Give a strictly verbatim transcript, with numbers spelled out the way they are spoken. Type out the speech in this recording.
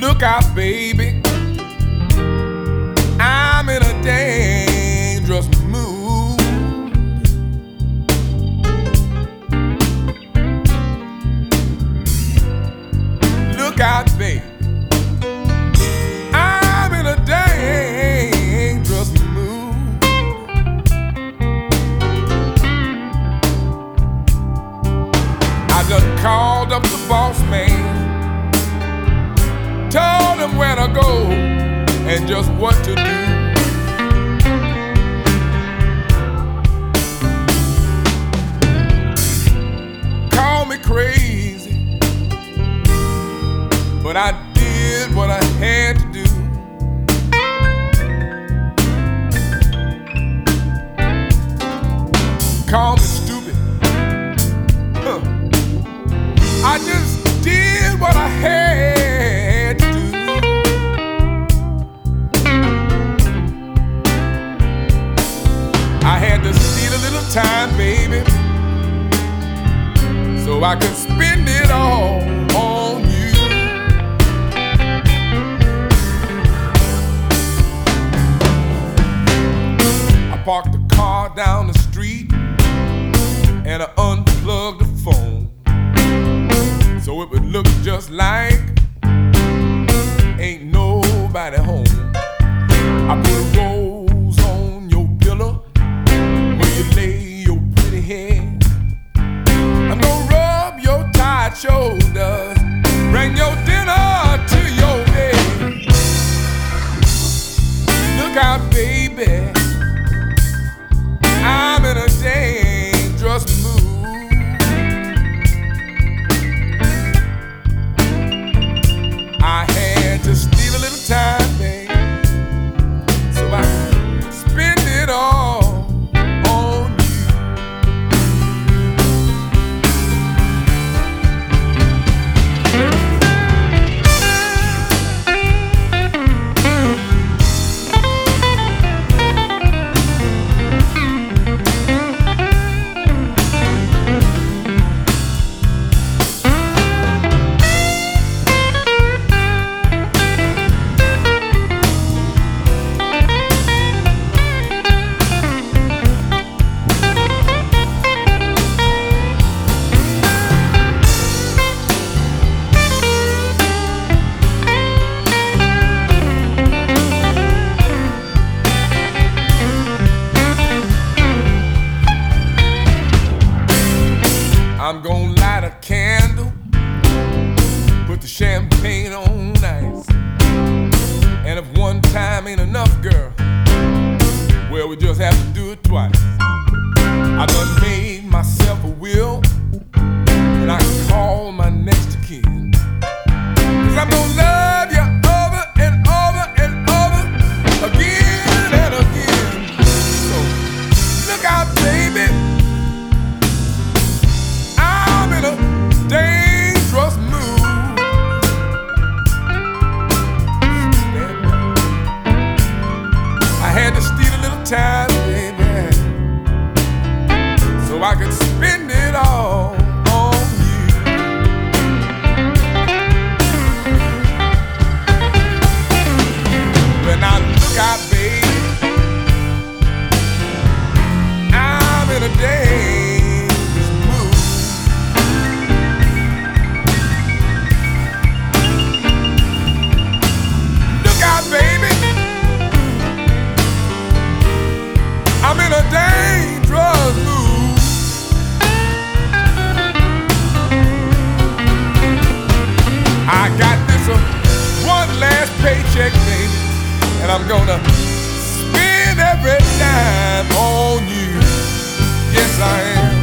Look out, baby, I'm in a dangerous mood. Look out, baby, I'm in a dangerous mood. I done called up the boss man, told him where to go and just what to do. Call me crazy, but I did what I had to do. Call me stupid, huh. I just did what I had to do. I had to steal a little time, baby, so I could spend it all on you. I parked the car down the street and I unplugged the phone so it would look just like ain't nobody home. I put a rose on your pillow where you lay your pretty head. I'm gonna rub your tired shoulders, bring your dinner to your bed. Look out, baby, I'm in a dangerous mood. I had to steal a little time, baby, so I could spend it all on you. I'm gonna light a candle, put the champagne on ice, and if one time ain't enough, girl, well, we just have to do it twice. I done made myself a will, and I can call my next of kin, 'cause I'm gonna love you over and over and over again and again. So look out, baby, in a dangerous mood. I had to steal a little time, baby, so I could spend it all on you. When I look out, baby, I'm in a day. I'm in a dangerous mood. I got this uh, one last paycheck, baby, and I'm gonna spend every dime on you. Yes, I am.